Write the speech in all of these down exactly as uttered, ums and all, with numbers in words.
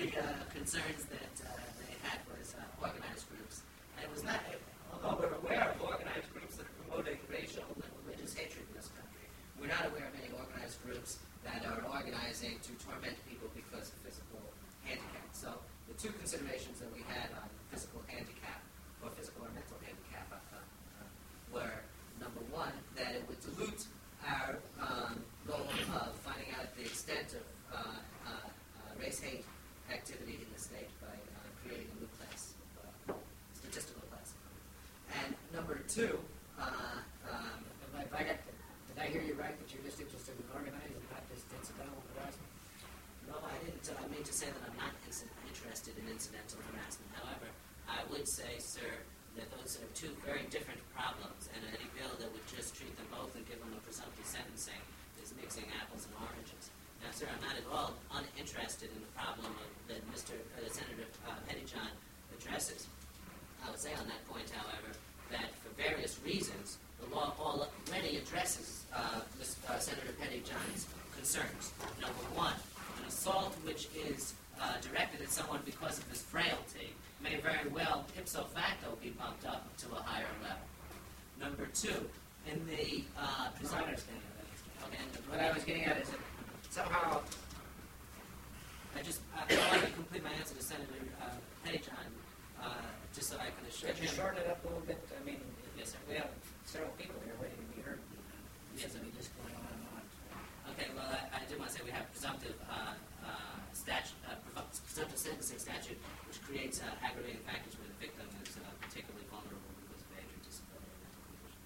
the uh, concerns that uh, they had was uh, organized groups. And it was not, although we're aware of organized groups that are promoting racial and religious hatred in this country, we're not aware of any organized groups that are organizing to torment people because of physical handicap. So the two considerations that we had on physical handicap, or physical or mental handicap, uh, uh, were, number one, that it would dilute our um, goal of finding out the extent of uh, uh, uh, race hate activity in the state by uh, creating a new class, uh, statistical class. And number two, uh, um, if I got, did I hear you right that you're just interested in organizing, not just incidental harassment? No, I didn't. Uh, I mean to say that I'm not inc- interested in incidental harassment. However, I would say, sir, that those are two very different problems, and any bill that would just treat them both and give them a presumptive sentencing is mixing apples and oranges. Now, sir, I'm not at all uninterested in the problem of, that Mister Uh, Senator uh, Pettyjohn addresses. I would say on that point, however, that for various reasons, the law already addresses uh, Miz Uh, Senator Pettyjohn's concerns. Number one, an assault which is uh, directed at someone because of his frailty may very well, ipso facto, be bumped up to a higher level. Number two, in the uh, No, I understand that. okay, and What I was getting at is that somehow, I just I, I want to complete my answer to Senator uh, Pettyjohn, uh, just so I can assure could you him. shorten it up a little bit? I mean, Yes, sir. we have several people here waiting to be heard. Yes, sir. Be just going on and on. Okay, well, I, I do want to say we have presumptive uh, uh, statute, uh, presumptive sentencing statute, which creates uh, aggravating factors where the victim is uh, particularly vulnerable because of age or disability or mental condition.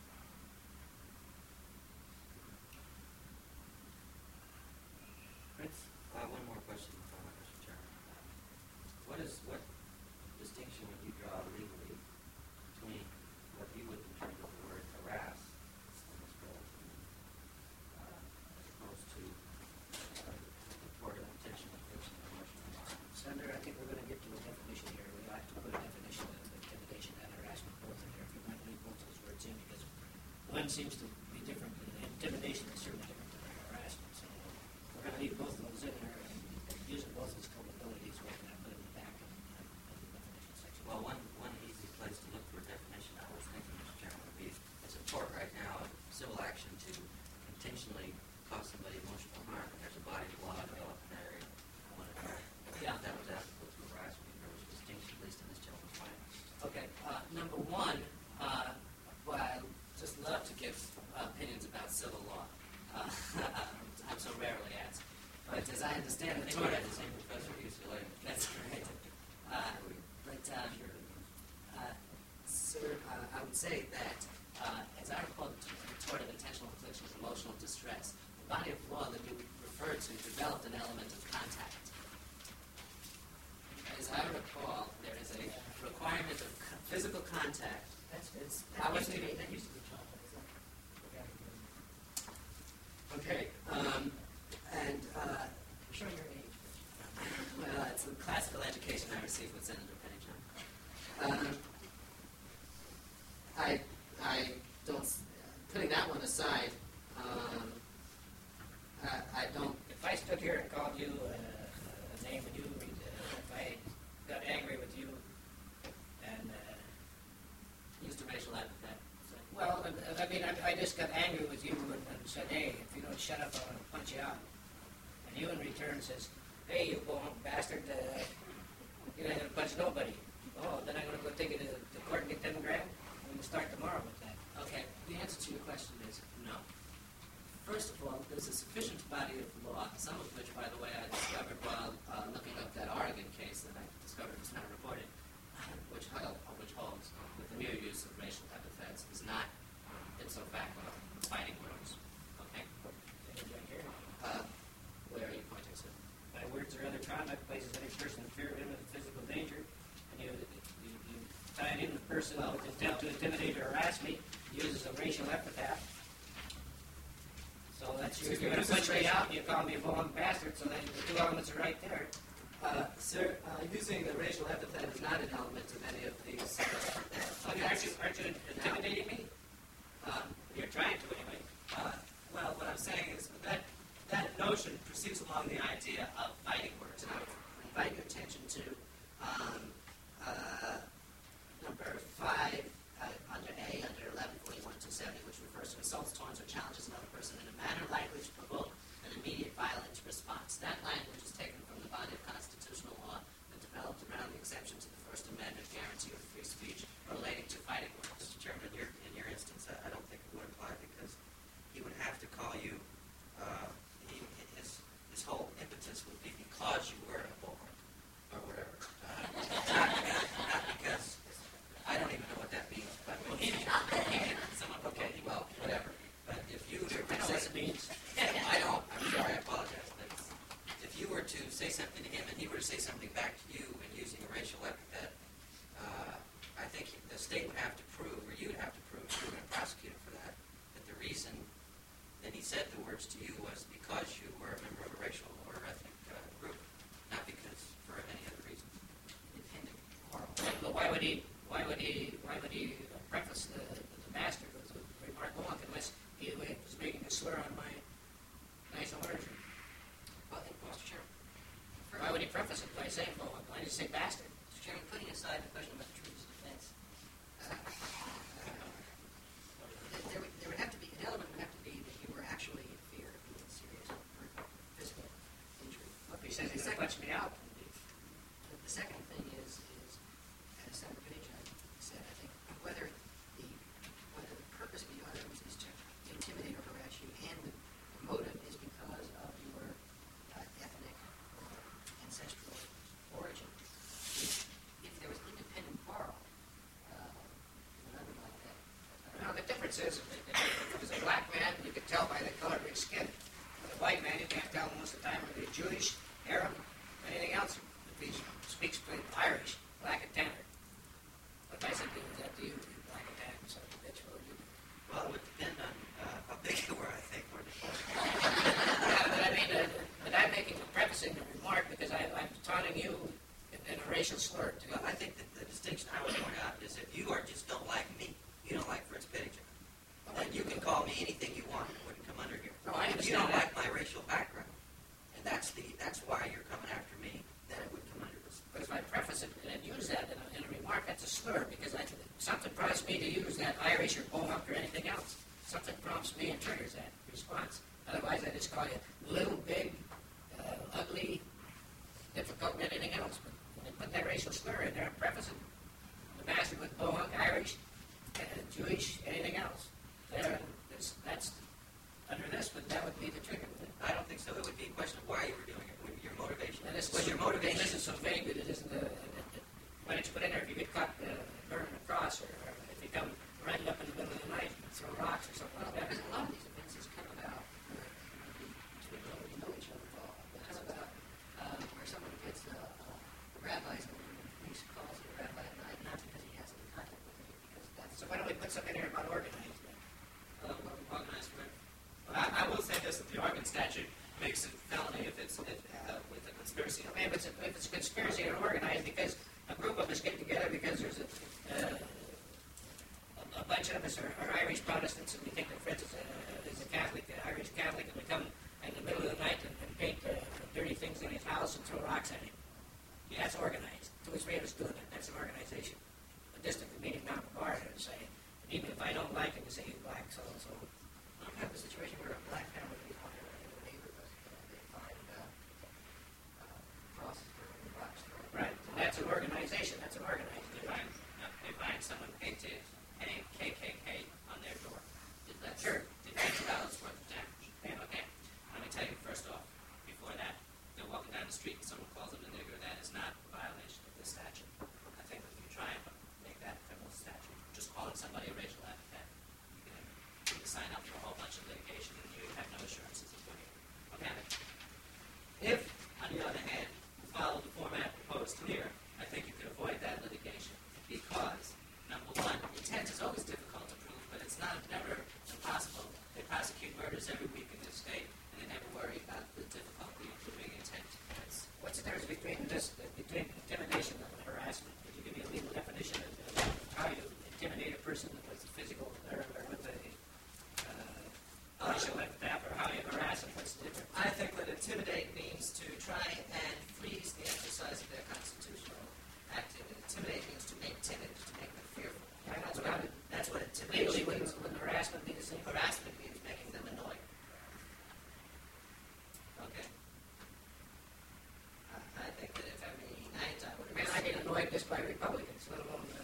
Prince? Uh, one more question, uh, Mister Chairman. What is what distinction would you draw legally between what you would interpret the word harass in this bill uh, as opposed to uh, report of intentional infliction of emotional harm? Senator, I think we're going to get to a definition here. We have to put a definition of intimidation and harassment both in there. If you might leave both those words in, because one seems to be different. Intimidation is certainly different than harassment. So we're going to leave both of those in there and using both as culpabilities. We're going to put it in the back of the definition section. Well, one, one easy place to look for a definition, I was thinking, Mister Chairman, would be it's a tort right now, civil action to intentionally cause somebody emotional harm. And there's a body of law developed in that area. I wanted to know Yeah. if that was applicable to harassment, if there was a distinction, at least in this gentleman's mind. Okay, uh, number one, uh, well, I just love to give uh, opinions about civil law. Uh, I'm so rarely asked. But as I understand I the think tort, we had the same professor at U C L A. that's right. Uh, but, um, uh, sir, uh, I would say that, uh, as I recall, the tort of intentional infliction of emotional distress, the body of law that you refer to developed an element of contact. As I recall, there is a requirement of co- physical contact. That's, it's, How that, much used to do be, you- that used to be chocolate. Okay. Um, and, uh, Show your age. well, it's the classical education I received with Senator Pettyjohn. Um, I, I don't, putting that one aside, um, I, I don't, If I stood here and called you uh, a name and you, uh, if I got angry with you and, uh, use a racial epithet. So, well, I I mean, I, I just got angry with you and, and said, hey, if you don't shut up, I'm going to punch you out. And you in return says, hey, you go home, bastard, uh, you're not going to punch nobody. Oh, then I'm going to go take it to the court and get ten grand? I'm going to start tomorrow with that. okay, the answer to your question is no. First of all, there's a sufficient body of law, some of which, by the way, I discovered while uh, looking up that Oregon case that I discovered was not reported, which, held, which holds that the mere use of racial epithets is not ipso facto fighting words. Okay? Uh, where are you pointing to? By words or other conduct places any person in fear of imminent physical danger, and you, you, you tie it in the person Well, with intent to intimidate or harass me, uses a racial epithet. So that's So you're you going to use punch me racial- out and you call me a bum bastard, so that the two elements are right there. Uh, sir, uh, using the racial epithet is not an element of any of these. Uh, I mean, aren't you, aren't you intimidating me? Um, You're trying to anyway. uh, well, what I'm saying is that that notion proceeds along the idea of fighting words, and I would invite your attention um, uh, number five, uh, under A, under eleven forty-one two seventy, which refers to assaults, taunts, or challenges another person in a manner likely to provoke an immediate violent response. That language is taken from the body of constitutional law and developed around the exception to the First Amendment guarantee of free speech relating to fighting words. Mister Chairman, in your, in your instance, I I don't think it would apply because he would have to call you, uh, he, his, his whole impetus would be because you were a bullhorn or whatever. Uh, not, not because, I don't even know what that means, but someone, okay, well, whatever. But if you were I know to what say, it means. I don't, I'm sorry, I apologize. But if you were to say something to him and he were to say something back to you and using a racial epithet, uh, I think the state would have to prove, or you would have to prove, if you were going to prosecute him for that, that the reason that he said the words to you was because you were a member of a racial or ethnic uh, group, not because for any other reason. Independent moral. But why would he? Why would he? Why would he preface the, the bastard with the remark "Mohawk" unless he was making a slur on my national origin? Well, Mister Chairman, Why would he preface it by saying "Mohawk"? Why did he say bastard? Mister Chairman, putting aside the question about the truths of defense, uh, there, would, there would have to be, an element would have to be that you were actually in fear of being serious or physical injury. Well, if he says he's going to punch me out, The, the second thing is, is as Senator Page said, I think, whether the whether the purpose of the items is to intimidate or harass you, and the, the motive is because of your uh, ethnic or ancestral origin. If, if there was independent quarrel, uh, then I would like that. now the difference is, if it was a black man, you could tell by the color of his skin. With a white man, you can't tell most of the time whether he's Jewish, Arab, anything else. If he speaks plain Irish, black and tanner. What I said to you, is that to you, you black and tanner, so bitch, what would you do? Well, it would depend on uh, how big you were, I think. Or Yeah, but I mean, uh, but I'm making a prefacing the remark because I, I'm taunting you in, in a racial slur. To Well, I think that the distinction I would point out is if you are just don't like me, you don't like Fritz Pittinger, then you can call me anything you want. It wouldn't come under here. No, I If you understand don't that. like my racial background, and that's the that's why you're coming after me, then it would come under this. But if I preface it and use that in a, in a remark, that's a slur because I, something prompts me to use that Irish or Mohawk or anything else. Something prompts me and triggers that response. Otherwise, I just call you little, big, uh, ugly, difficult, and anything else. But when I put that racial slur in there, I'm prefacing the bastard with Mohawk, Irish, uh, Jewish, anything else. There, that's, that's under this, but that would be the trigger. I don't think so. It would be a question of why you were doing it. Would be your motivation. And this was your motivation motivation. isn't so vague that it isn't. Uh, why don't you put in there if you get caught uh, burning a cross, or, or if you come running up in the middle of the night and throw rocks or something Well, like that? because a lot of these offenses come about uh, to people who know each other involved. They come about um, where someone gets a, a rabbi's number and the police calls the rabbi at night, not because he has any contact with him, because that's So why don't we put something in here about organized? then? Uh, organized crime. I, I will say this: that the Oregon statute makes it felony if it's if, uh, with a conspiracy. I mean, if it's a, if it's a conspiracy and organized because a group of us get together because there's a uh, a, a bunch of us are, are Irish Protestants and we think that Fritz is a, is a Catholic, uh, Irish Catholic, and we come in the middle of the night and, and paint uh, dirty things in his house and throw rocks at him. Yeah, that's organized. Two or three of us doing it. That's an organization. But just at the meeting down the bar and say, even if I don't like him, to say he's black, so and so. I have a situation where a black family is in a neighborhood and they find uh, uh, crosses or rocks thrown. Right. That's an organization. That's an organized They group. find, uh, they find someone painted a K K K on their door. That's Sure. fifty dollars worth of damage. Yeah. Okay. Let me tell you first off, before that, they're walking down the street and someone calls them a nigger. That is not a violation of the statute. I think if you try and make that a criminal statute, just calling somebody a racial epithet, you can, you can sign up for a whole bunch of litigation in New like this by Republicans, let alone, uh,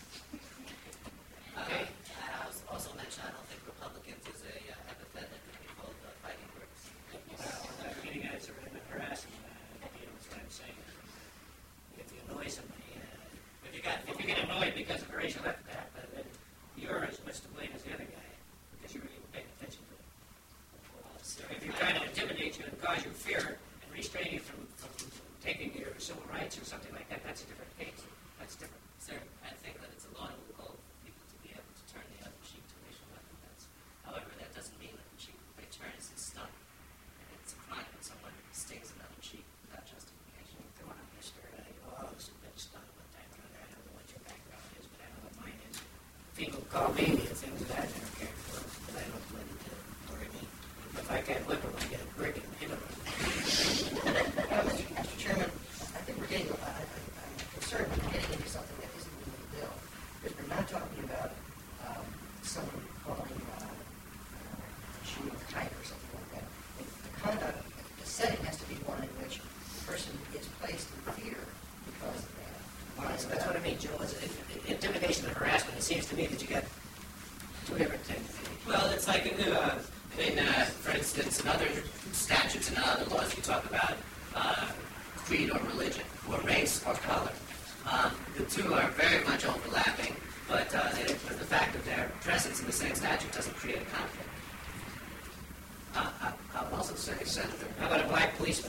okay? Uh, I was also mentioned, I don't think Republicans is a uh, epithet that could be called uh, fighting words. Well, what I'm getting at is a harassment, uh, you know, what I'm saying. If you annoy somebody, uh, if you got, if you get annoyed because of a racial epithet, uh, then you're as much to blame as the other guy, because you're even paying attention to it. So if you're trying to intimidate you and cause you fear and restrain you from, from taking your civil rights or something like that, that's a different case. That's different. Sir, I think that it's a laudable goal for people to be able to turn the other cheek to racial epithets. However, that doesn't mean that the cheek they turn is stun. And it's a crime when someone stings another cheek without justification. Come on, mister. Uh, you all of us have been stunned one time or another. I don't know what your background is, but I know what mine is. People call me and things that I never cared for, but I don't let it uh, worry me. If I can't whip them, I get a brick and hit them. Uh, Mister Mister Chairman, I think we're getting, I, I, I'm concerned we're getting into something that isn't in the bill. Because we're not talking about um, someone calling uh, uh, shooting a kite or something like that. The, the conduct, the setting has to be one in which the person is placed in fear because of that. Well, that's, that's what I mean, Joe. It's, it, it, intimidation and harassment. It seems to me that you got two different things. Well, it's like in, uh, in uh, for instance, in other statutes and other laws, we talk about uh, creed or religion, or race or color. Um, the two are very much overlapping, but, uh, they, but the fact of their presence in the same statute doesn't create a conflict. Uh, I, I'll also say, Senator, How about a black policeman?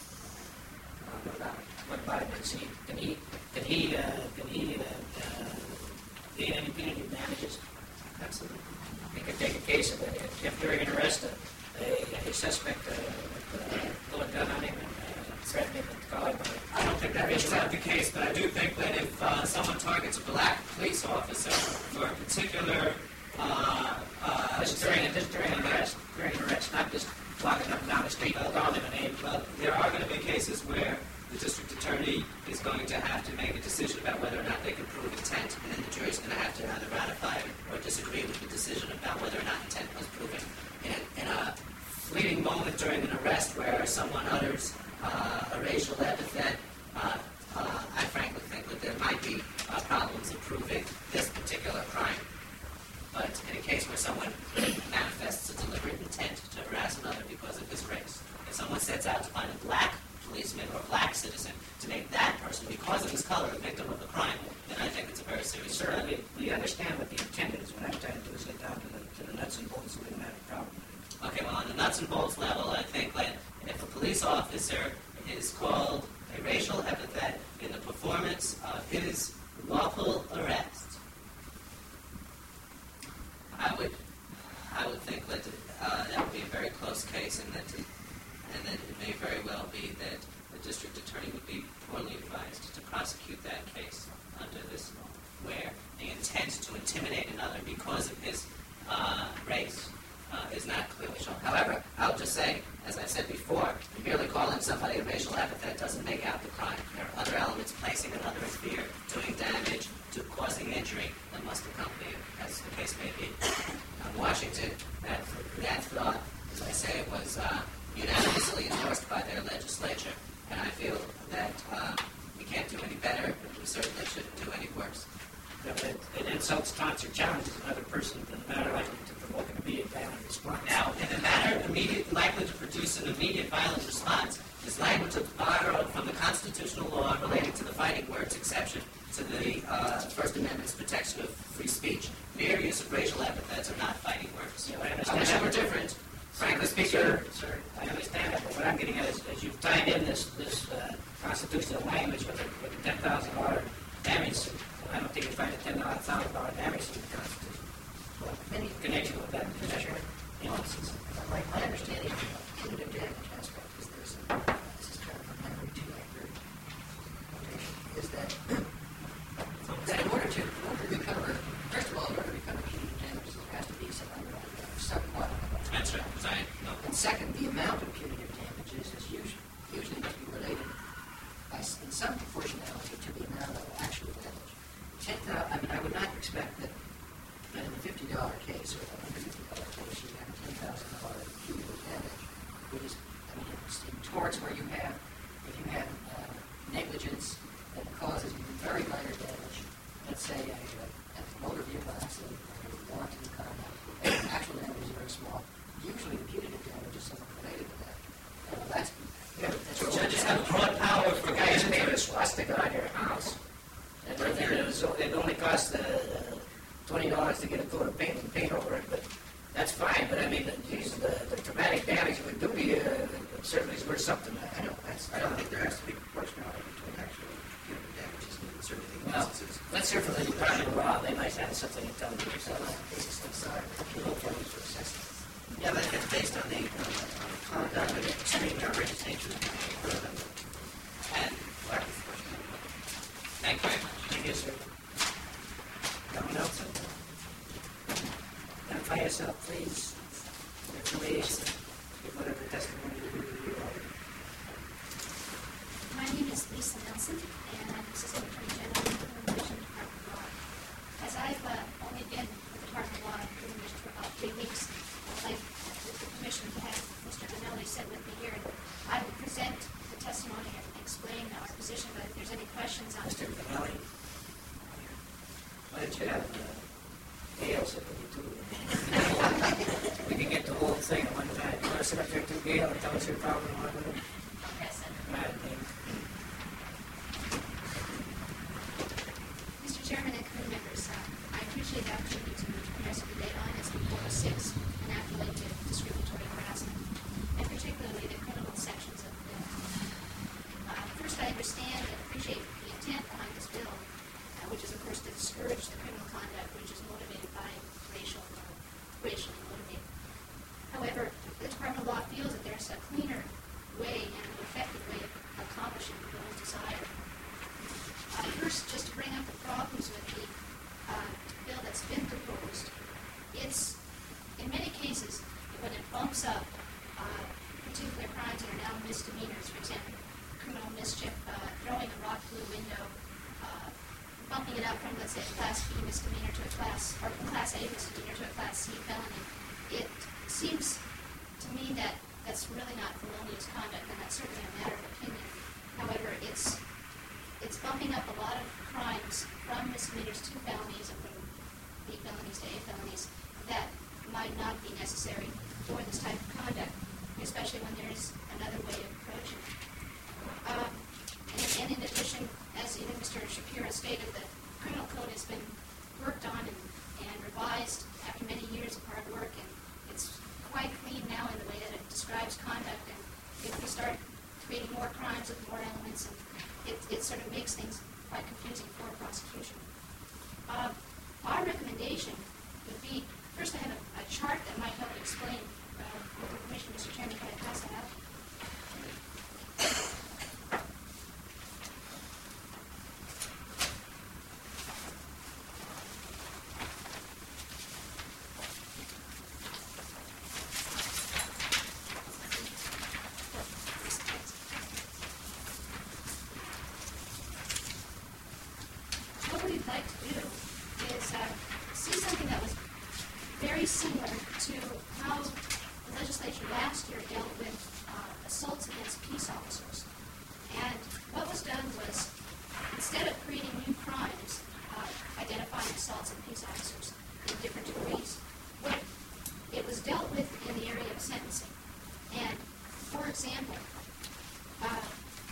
uh, what about it? What about him? Is he, can he, can he, uh, can he, uh, uh, gain any punitive damages? Absolutely. He could take a case of it. If during an arrest, a, a, a suspect, uh, uh, pull a gun on him and uh, threaten him and call him a I don't think that is not the case, but I do think that if uh, someone targets a black police officer for a particular uh, uh, This is during, this is during an arrest, during an arrest, not just walking up and down the street and calling him a name. well, there are going to be cases where the district attorney is going to have to make a decision about whether or not they can prove intent, and then the jury's going to have to either ratify or disagree with the decision about whether or not intent was proven. In, in a fleeting moment during an arrest where someone utters uh, a racial epithet, uh, uh, I frankly think that there might be uh, problems in proving this particular crime. But in a case where someone manifests a deliberate intent to harass another because of his race, if someone sets out to find a black policeman or a black citizen to make that person, because of his color, a victim of a crime, then I think it's a very serious Sir, crime. we, we understand what the intent is. What I'm trying to do is get down to the, to the nuts and bolts so we don't have a problem. Okay, well, on the nuts and bolts level, I think that if a police officer is called a racial epithet in the performance of his lawful arrest, I would, I would think that uh, that would be a very close case, and that, and that it may very well be that the district attorney would be poorly advised to prosecute that case under this law, where the intent to intimidate another because of his uh, race uh, is not clearly shown. However, I'll just say, as I said before, merely calling somebody a racial epithet doesn't make out the crime. There are other elements, placing another in fear, doing damage, to causing injury that must accompany it, as the case may be. On Washington, that, that thought, as I say, was uh, unanimously endorsed by their legislature, and I feel that uh, we can't do any better, but we certainly shouldn't do any worse. But it, it insults, taunts, or challenges another person in a manner likely to provoke an immediate violent response. Now, in a manner immediate, likely to produce an immediate violent response, is language borrowed from the constitutional law relating to the fighting words exception to the uh, First Amendment's protection of free speech. Mere use of racial epithets are not fighting words. Yeah, I I understand wish that. it were different. Frankly speaking, Sir, sir, I understand that, but what I'm getting at is, is you've tied in this, this uh, constitutional language with a, with a ten thousand dollars damage suit. I don't think you find a ten thousand dollars damage suit in the Constitution. Well, many, In connection with that measure, you know, it's, it's, my, my understanding of the punitive damage aspect is there's a, this is kind of from memory too, I agree, is that, that in order to, in order to recover, first of all, in order to recover punitive damages, there has to be some, somewhat. that's right, because I know. And second, the amount of punitive damages is usually, usually must be related by, s- in some proportionality to the amount of actual damage. Ten thou, I mean, I would not expect that, that in a fifty dollar case or a hundred fifty dollar case, you have a ten thousand dollar punitive damage, which is, I mean, it's in torts where you have, if you have uh, negligence that causes very cost uh, twenty dollars to get a coat of paint and paint over it, but that's fine. But I mean, geez, the, the traumatic damage it would do to you uh, it certainly is worth something. I don't, that's, I don't think there has to be proportionality between actual punitive damages and certain Well, instances. let's hear from the Department of Law. They might have something to tell you yourselves. Yeah, but it's based on the, on the conduct of the extreme outrageous nature of the And lack of proportionality. thank you very much. Thank you, sir. Anyone else? Identify yourself, please. Information. Give whatever testimony you want. My name is Lisa Nelson, and I'm Assistant Attorney General in the Division Department of Law. As I've uh, only been with the Department of Law in the Division for about three weeks, I'd like with the permission to have Mister Anelli sit with me here, and I will present the testimony and explain our position, but if there's any questions on Mister Benelli. Why don't you have uh, Gail sit with you too? We can get the whole thing at one time. You want to sit up there too, Gail, and tell us your problem in one minute? Yes, and Go ahead, Dave. Mister Chairman and committee members, uh, I appreciate the opportunity to address you today on S B four oh six, enacted to discriminatory harassment, and particularly the criminal sections of the bill. Uh, first, I understand and appreciate the intent behind this bill, uh, which is, of course, to discourage the criminal conduct which is motivated by racial or racially motivated. However, the Department of Law feels that there's a cleaner way and an effective way of accomplishing the bill's desire. Uh, first, just to bring up the problems with the uh, bill that's been proposed, it's, in many cases, when it bumps up uh, particular crimes that are now misdemeanors, for example, criminal mischief, uh, throwing a rock through a window, uh, bumping it up from, let's say, a Class B misdemeanor to a Class, or Class A misdemeanor to a Class C felony, it seems to me that that's really not felonious conduct, and that's certainly a matter of opinion. However, it's it's bumping up a lot of crimes from misdemeanors to felonies and from B felonies to A felonies that might not be necessary for this type of conduct, especially when there's another way of approaching it. Um, and, and in addition, as even Mister Shapiro stated, the criminal code has been worked on and, and revised after many years of hard work, and it's quite clean now in the way that it describes conduct. And if we start creating more crimes with more elements, and it, it sort of makes things quite confusing for prosecution. Uh, our recommendation would be, first I have a, a chart that might help explain, uh, with the permission, Mister Chairman, can I pass that out? What we'd like to do is uh, see something that was very similar to how the legislature last year dealt with uh, assaults against peace officers. And what was done was, instead of creating new crimes, uh, identifying assaults on peace officers in different degrees, what it was dealt with in the area of sentencing. And, for example, uh,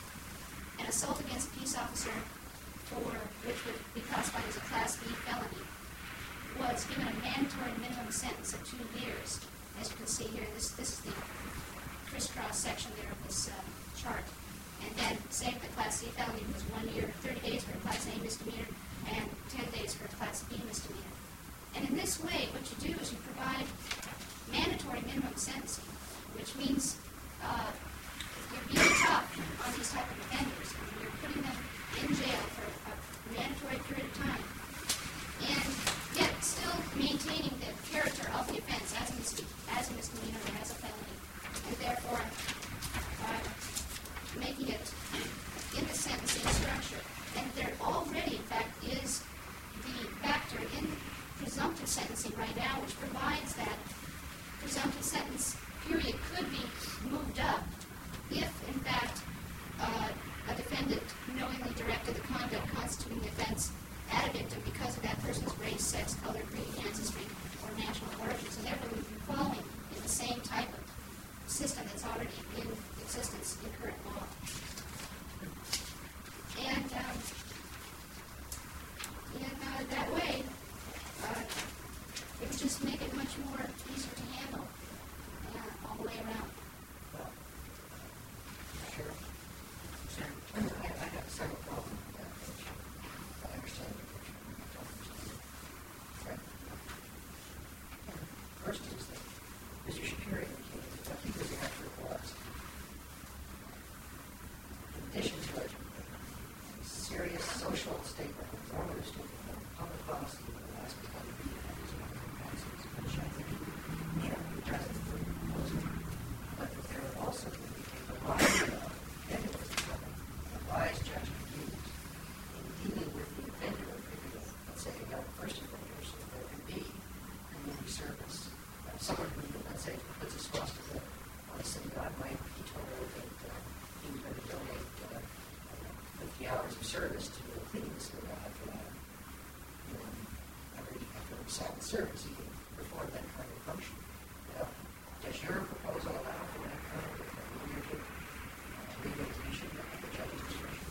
an assault against a peace officer for which would be classified as a Class B felony was given a mandatory minimum sentence of two years. As you can see here, this this is the crisscross section there of this uh, chart. And then, same for the Class C felony was one year, thirty days for a Class A misdemeanor, and ten days for a Class B misdemeanor. And in this way, what you do is you provide mandatory minimum sentencing, which means uh, you're being tough on these type of offenders, and you're putting them in jail for a mandatory period of time, and yet still maintaining the character of the offense as a, mis- as a misdemeanor or as a felony, and therefore uh, making it in the sentencing structure. And there already, in fact, is the factor in presumptive sentencing right now, which provides that presumptive sentence period could be moved up if, in fact, uh, a defendant knowingly directed the conduct constituting the offense at a victim because of that person's race, sex, color, creed, ancestry, or national origin. So therefore, we'd be following in the same type of system that's already in existence in current law. And, um, and uh, that initial statement, the formative statement, of public policy of Alaska public media is one of the policies, which I think can be present for the proposal. But that there would also be a variety of mechanisms that a wise judge can use in dealing with the offender, maybe, let's say, a young person offender, so there can be community service. Uh, someone who, let's say, puts a swastika on a synagogue might be told that uh, he was going to donate uh, fifty hours of service to the cleaning synagogue. Uh, you know, every, after every Sabbath service, he can perform that kind of function. Now, does your proposal allow for that kind of limited uh, legalization of the judge's discretion?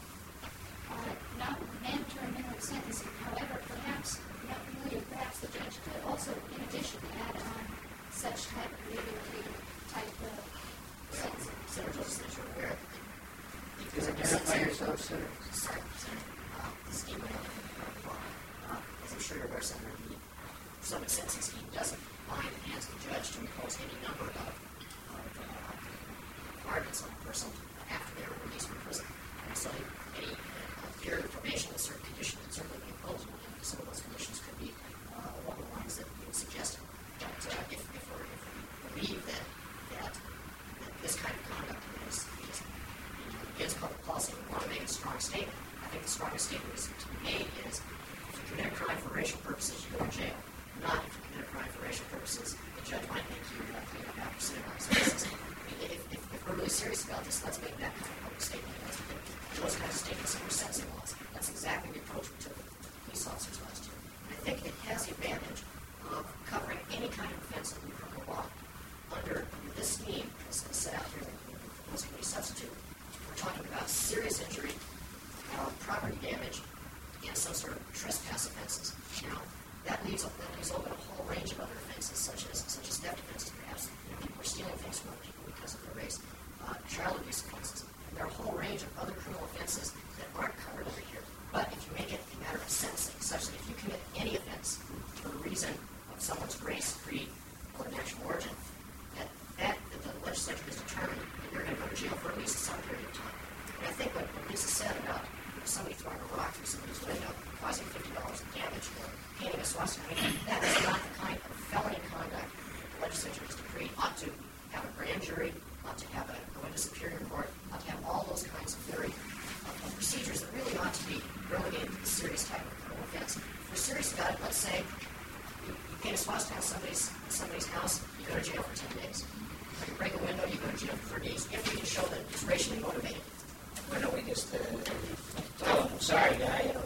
Uh, not mandatory minimum sentencing, however, perhaps, not familiar, perhaps the judge could also, in addition, add on such type of legal, legal type of sentencing. Senator Joseph, since you're aware, Because identify yourself, sir. sorry, Senator, uh, the scheme of law, uh, as I'm sure you're aware, Senator, the summit sentencing scheme doesn't bind and ask the judge to impose any number of, of uh, requirements on a person after they're released from prison. And so any uh, period of probation with certain conditions would certainly be imposed. And some of those conditions could be uh, along the lines that you suggested. But uh, if, if, we're, if we believe that, that, that this kind of conduct is, is against public policy, we want to make a strong statement. I think the strongest statement is to be made is if you commit a crime for racial purposes, you go to jail. Not if you commit a crime for racial purposes, the judge might make you uh, clean up after synagogue services. I mean, if, if, if we're really serious about this, let's make that kind of public statement. Let's make those kinds of statements in our sentencing laws. That's exactly the approach we took with police officers last year. And I think it has the advantage of covering any kind of offense under criminal law. Under, under this scheme, as set out here in the proposed committee substitute, we're talking about serious injury, uh, property damage, and some sort of trespass offenses. Now, that leaves, that leaves open a whole range of other offenses, such as such as theft offenses, perhaps. You know, people are stealing things from other people because of their race. Uh, child abuse offenses. There are a whole range of other criminal offenses that aren't covered over here. But if you make it a matter of sentencing, such that if you commit any offense for the reason of someone's race, creed, or national origin, that, that, that the legislature has determined that you're going to go to jail for at least some period of time. And I think what, what Lisa said about you know, somebody throwing a rock through somebody's window, causing fifty dollars in damage, or painting a swastika, I mean, that is not the kind of felony conduct that the legislature has decreed. Ought to have a grand jury, ought to have a go into Superior Court, ought to have all those kinds of very of, of procedures that really ought to be relegated to the serious type of criminal offense. If we're serious about it, let's say you, you paint a swastika on somebody's somebody's house, you go to jail for ten days. If you break a window, you go to jail for thirty days. If we can show that it's racially motivated. Why don't we just uh, tell him, I'm sorry, guy, you know,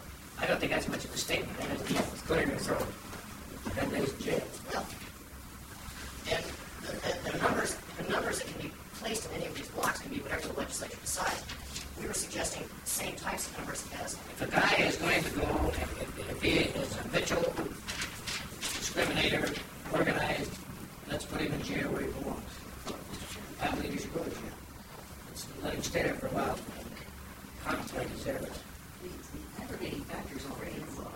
I don't think that's much of a statement. I just keep clearing your throat. ten days in jail. Well, and the, the, the numbers, the numbers that can be placed in any of these blocks can be whatever the legislature decides. We were suggesting the same types of numbers as If a guy is going to go, if, if he is a habitual discriminator, organized, let's put him in jail where he belongs. I believe he should go to jail. Let's let him stay there for a while and contemplate his errors. the, the aggravating factors already in the law.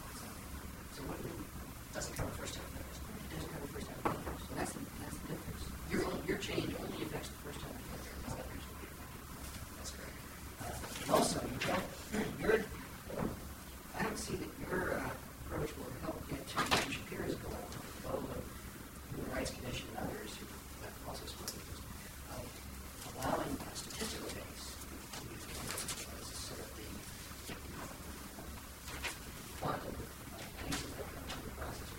So what we, doesn't cover first time offenders. It doesn't cover first time offenders. So that's the, that's the difference. Your, your change only affects the first time offender. That's correct. Uh, and also, you don't, your, I don't see that your uh, approach will help get to Shapiro's goal, the goal of Human Rights Commission and others who have also spoken to of allowing a statistical base to be as sort of the quantum of things that come through the process.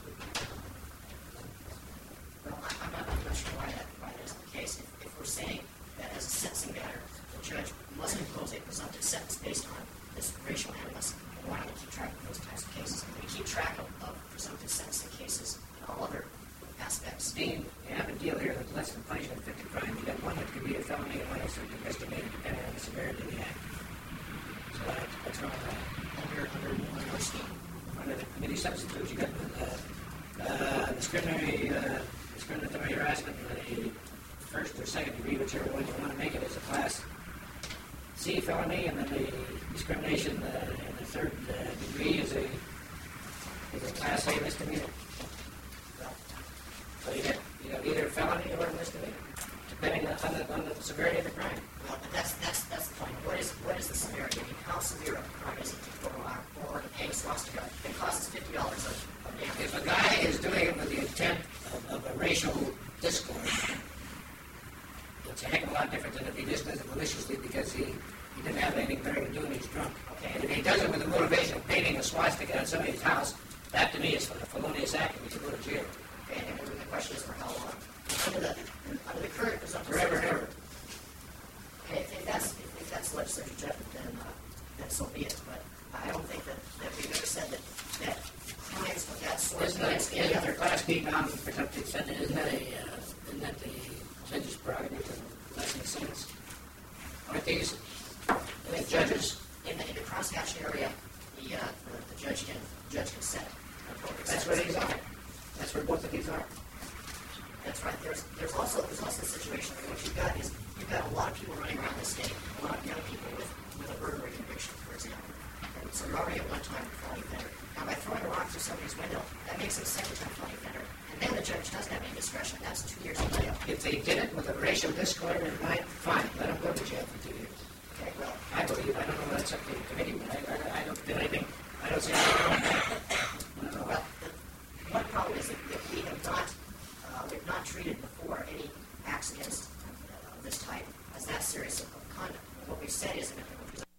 Well, I- I'm not, I'm not sure why that, why that isn't the case. If, if we're saying that as a sentencing matter, the judge must impose a presumptive sentence based on this racial animus, then why don't we keep track of those types of cases? We keep track of, of presumptive sentencing cases in all other aspects. Dean, you have a deal here that's less than punishment for fifty crimes. You got one that could be a felony and one that's investigated depending on the severity of the act. So that's, what's wrong with that? Under, under, under our scheme. Under the committee substitutes, you got uh, uh, discriminatory, uh, discriminatory harassment in the first or second degree, whichever one you want to make it as a class C felony, and then the discrimination uh, in the third uh, degree is a is a class A misdemeanor. So you get you got either a felony or a misdemeanor, depending on the, on the severity of the crime. Well, but that's, that's, that's the point. What is, what is the severity? I mean, how severe of a crime is it to go motivation of painting a swastika on somebody's house, that to me is a felonious act and we should go to jail. And, and the question is for how long? Under the, under the current presumptive. Forever and ever. And if, if that's, if, if that's legislative judgment, then, uh, then so be it. But I don't think that, that we've ever said that, that crimes of that sort Isn't that, against isn't any that other. Class B non-protected sentence? Isn't that a, uh, isn't that the judge's prerogative to lessen the sentence? Aren't these the judges? In the, in the cross-hatch area, the, uh, the, the judge can, judge can set appropriate That's where sentences. these are. That's where both of these are. That's right. There's, there's also, there's also a situation where what you've got is, you've got a lot of people running around the state, a lot of young people with, with a burglary conviction, for example. And so you're already at one time a felony offender. Now, by throwing a rock through somebody's window, that makes him a second time felony offender. And then the judge doesn't have any discretion. That's two years in jail. If they did it with a racial discord and night, fine, let them go to jail for two years.